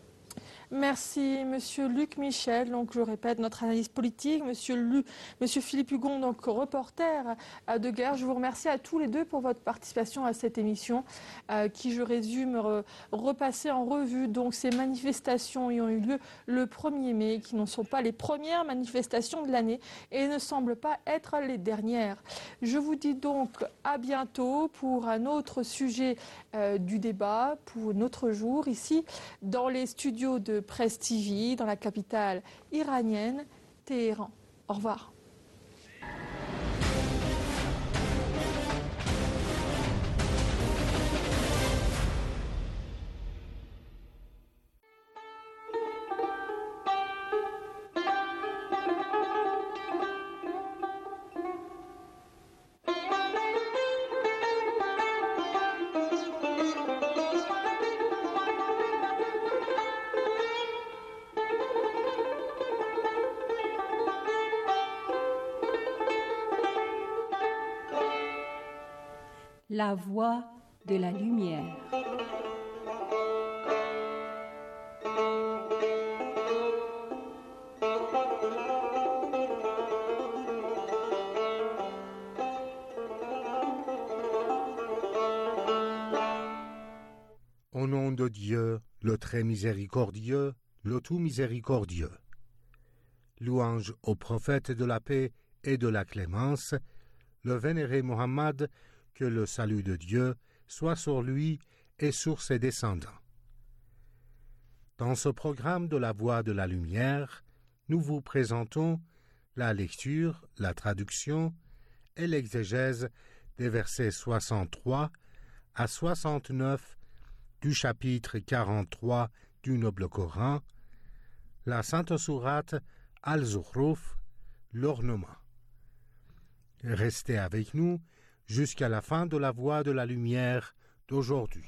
Merci, Monsieur Luc Michel. Donc, je répète notre analyse politique. Monsieur, Lu, Monsieur Philippe Hugon, donc reporter de guerre. Je vous remercie à tous les deux pour votre participation à cette émission, euh, qui, je résume, re, repasser en revue donc ces manifestations qui ont eu lieu le premier mai, qui ne sont pas les premières manifestations de l'année et ne semblent pas être les dernières. Je vous dis donc à bientôt pour un autre sujet euh, du débat, pour un autre jour ici dans les studios de Presse T V dans la capitale iranienne, Téhéran. Au revoir. la voie de la lumière. Au nom de Dieu, le très miséricordieux, le tout miséricordieux. Louange au prophète de la paix et de la clémence, le vénéré Mohammed, que le salut de Dieu soit sur lui et sur ses descendants. Dans ce programme de la Voie de la Lumière, nous vous présentons la lecture, la traduction et l'exégèse des versets soixante-trois à soixante-neuf du chapitre quarante-trois du Noble Coran, la Sainte Sourate Al-Zukhruf, l'ornement. Restez avec nous jusqu'à la fin de la Voie de la Lumière d'aujourd'hui.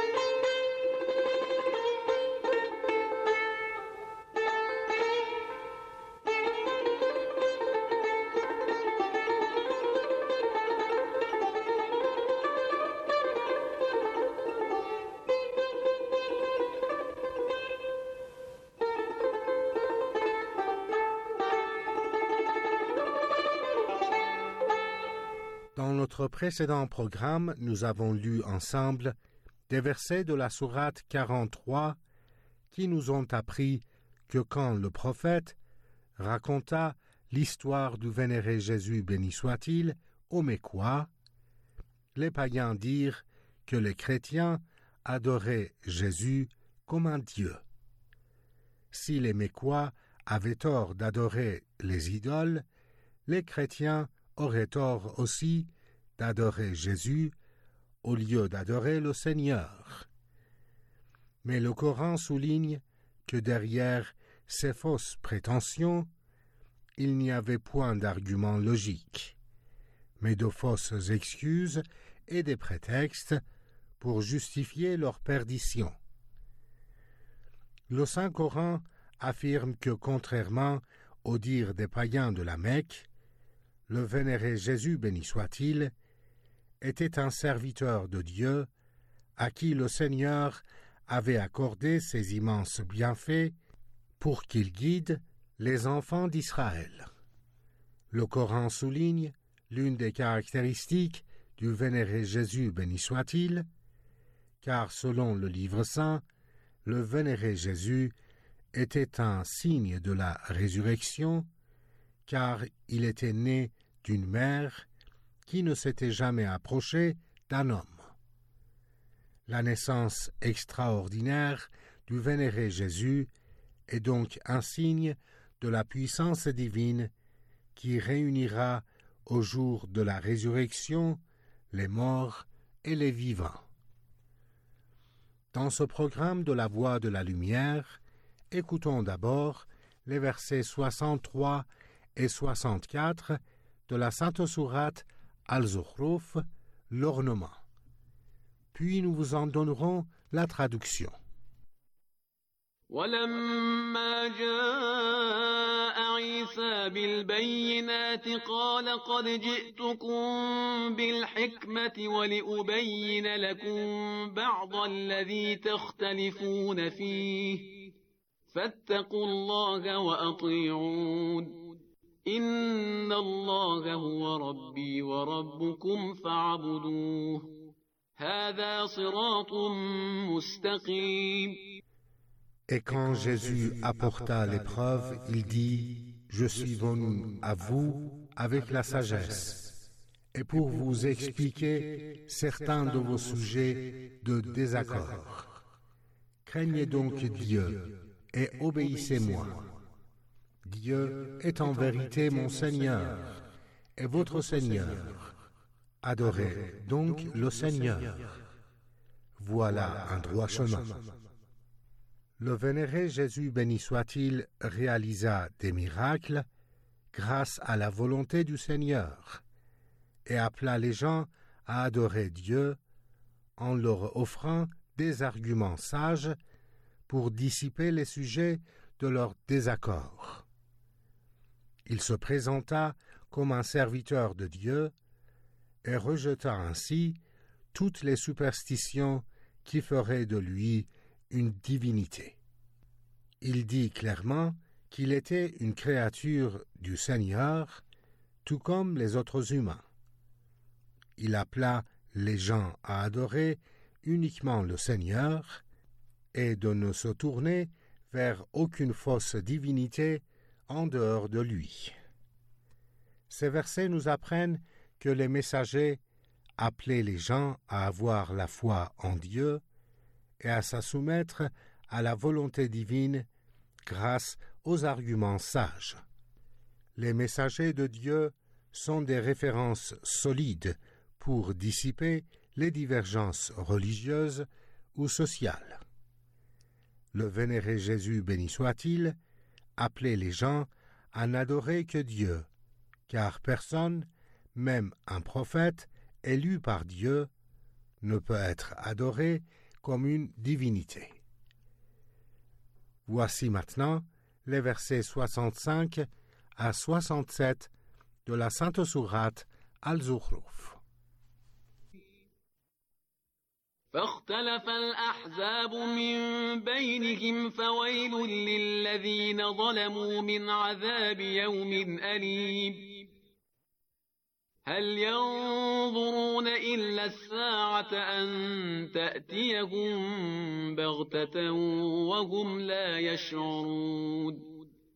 Dans notre précédent programme, nous avons lu ensemble des versets de la sourate quarante-trois qui nous ont appris que quand le prophète raconta l'histoire du vénéré Jésus béni soit-il aux Mécois, les païens dirent que les chrétiens adoraient Jésus comme un Dieu. Si les Mécois avaient tort d'adorer les idoles, les chrétiens auraient tort aussi d'adorer Jésus au lieu d'adorer le Seigneur. Mais le Coran souligne que derrière ces fausses prétentions, il n'y avait point d'argument logique, mais de fausses excuses et des prétextes pour justifier leur perdition. Le Saint-Coran affirme que, contrairement aux dires des païens de la Mecque, le vénéré Jésus béni soit-il était un serviteur de Dieu à qui le Seigneur avait accordé ses immenses bienfaits pour qu'il guide les enfants d'Israël. Le Coran souligne l'une des caractéristiques du vénéré Jésus béni soit-il, car selon le livre saint, le vénéré Jésus était un signe de la résurrection, car il était né d'une mère qui ne s'était jamais approchée d'un homme. La naissance extraordinaire du vénéré Jésus est donc un signe de la puissance divine qui réunira au jour de la résurrection les morts et les vivants. Dans ce programme de la Voie de la Lumière, écoutons d'abord les versets soixante-trois et soixante-quatre de la Sainte Sourate Al-Zukhruf, l'ornement. Puis nous vous en donnerons la traduction. ولما جاء عيسى بالبينات قال قد جئتكم بالحكمة ولأبين لكم بعض الذي تختلفون فيه فاتقوا الله وأطيعون إن الله هو ربي وربكم فاعبدوه هذا صراط مستقيم. Et quand Jésus apporta l'épreuve, il dit, « Je suis venu à vous avec la sagesse, et pour vous expliquer certains de vos sujets de désaccord. Craignez donc Dieu et obéissez-moi. Dieu est en vérité mon Seigneur et votre Seigneur. Adorez donc le Seigneur. Voilà un droit chemin. » Le vénéré Jésus béni soit-il réalisa des miracles grâce à la volonté du Seigneur et appela les gens à adorer Dieu en leur offrant des arguments sages pour dissiper les sujets de leur désaccord. Il se présenta comme un serviteur de Dieu et rejeta ainsi toutes les superstitions qui feraient de lui une divinité. Il dit clairement qu'il était une créature du Seigneur, tout comme les autres humains. Il appela les gens à adorer uniquement le Seigneur et de ne se tourner vers aucune fausse divinité en dehors de lui. Ces versets nous apprennent que les messagers appelaient les gens à avoir la foi en Dieu et à se soumettre à la volonté divine grâce aux arguments sages. Les messagers de Dieu sont des références solides pour dissiper les divergences religieuses ou sociales. Le vénéré Jésus, béni soit-il, appelait les gens à n'adorer que Dieu, car personne, même un prophète élu par Dieu, ne peut être adoré comme une divinité. Voici maintenant les versets soixante-cinq à soixante-sept de la Sainte Sourate Al-Zukhruf. فاختلف الأحزاب من بينهم فويل للذين ظلموا من عذاب يوم أليم هل ينظرون إلا الساعة أن تأتيهم بغتة وهم لا يشعرون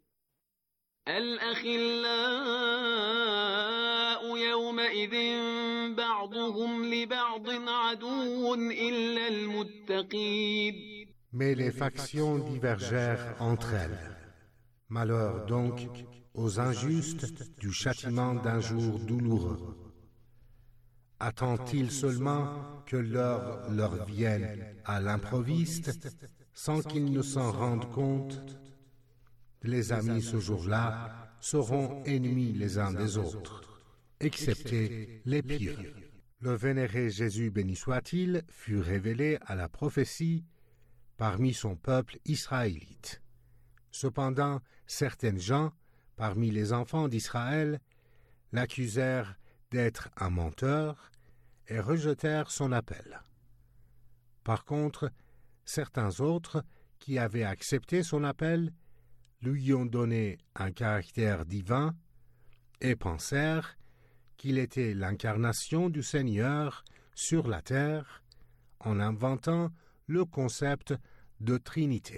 الأخلاء يومئذ بعضهم لبعض عدو إلا المتقين. Mais les factions divergèrent entre elles. Malheur donc aux injustes du châtiment d'un jour douloureux. Attendent-ils seulement que l'heure leur vienne à l'improviste, sans qu'ils ne s'en rendent compte? Les amis ce jour-là seront ennemis les uns des autres, excepté les pieux. Le vénéré Jésus, béni soit-il, fut révélé à la prophétie parmi son peuple israélite. Cependant, certaines gens, parmi les enfants d'Israël, l'accusèrent d'être un menteur et rejetèrent son appel. Par contre, certains autres, qui avaient accepté son appel, lui ont donné un caractère divin et pensèrent qu'il était l'incarnation du Seigneur sur la terre en inventant le concept de Trinité.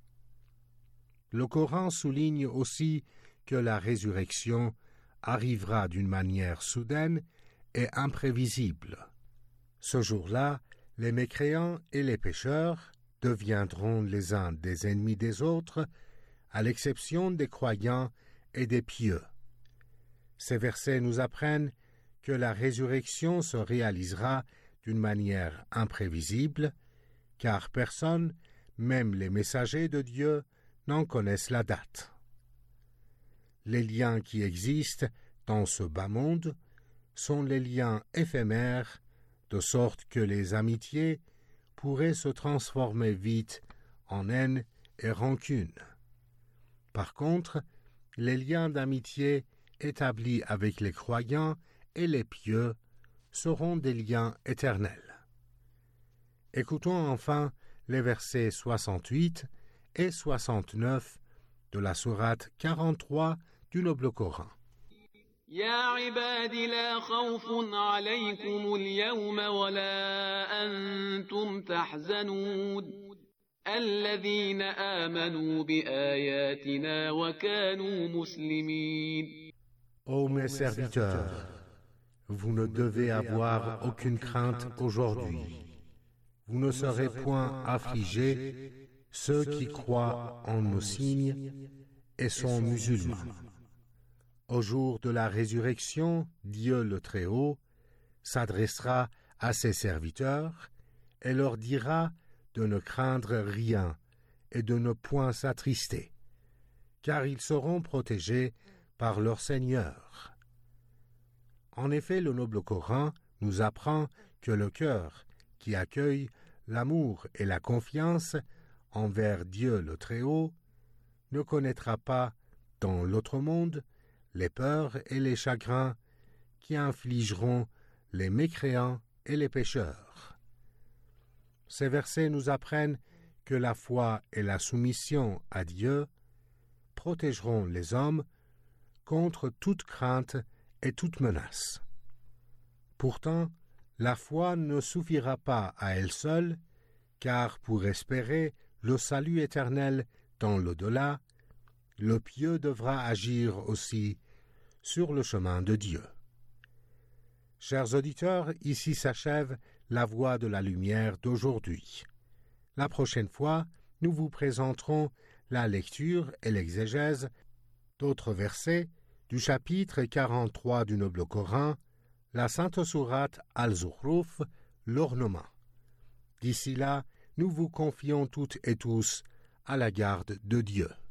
Le Coran souligne aussi que la résurrection arrivera d'une manière soudaine et imprévisible. Ce jour-là, les mécréants et les pécheurs deviendront les uns des ennemis des autres, à l'exception des croyants et des pieux. Ces versets nous apprennent que la résurrection se réalisera d'une manière imprévisible, car personne, même les messagers de Dieu, n'en connaissent la date. Les liens qui existent dans ce bas monde sont les liens éphémères, de sorte que les amitiés pourraient se transformer vite en haine et rancune. Par contre, les liens d'amitié établis avec les croyants et les pieux seront des liens éternels. Écoutons enfin les versets soixante-huit et soixante-neuf de la sourate quarante-trois du Noble Coran. يا عباد لا خوف عليكم اليوم ولا أنتم تحزنون الذين آمنوا بآياتنا وكانوا مسلمين. Ô mes serviteurs, vous ne devez avoir aucune crainte aujourd'hui. Vous ne serez point affligés, ceux qui croient en nos signes et sont musulmans. Au jour de la résurrection, Dieu le Très-Haut s'adressera à ses serviteurs et leur dira de ne craindre rien et de ne point s'attrister, car ils seront protégés par leur Seigneur. En effet, le Noble Coran nous apprend que le cœur qui accueille l'amour et la confiance envers Dieu le Très-Haut ne connaîtra pas dans l'autre monde les peurs et les chagrins qui infligeront les mécréants et les pécheurs. Ces versets nous apprennent que la foi et la soumission à Dieu protégeront les hommes contre toute crainte et toute menace. Pourtant, la foi ne suffira pas à elle seule, car pour espérer le salut éternel dans l'au-delà, le pieux devra agir aussi sur le chemin de Dieu. Chers auditeurs, ici s'achève la voie de la lumière d'aujourd'hui. La prochaine fois, nous vous présenterons la lecture et l'exégèse d'autres versets du chapitre quarante-trois du Noble Coran, la Sainte Sourate Al-Zukhruf, l'ornement. D'ici là, nous vous confions toutes et tous à la garde de Dieu.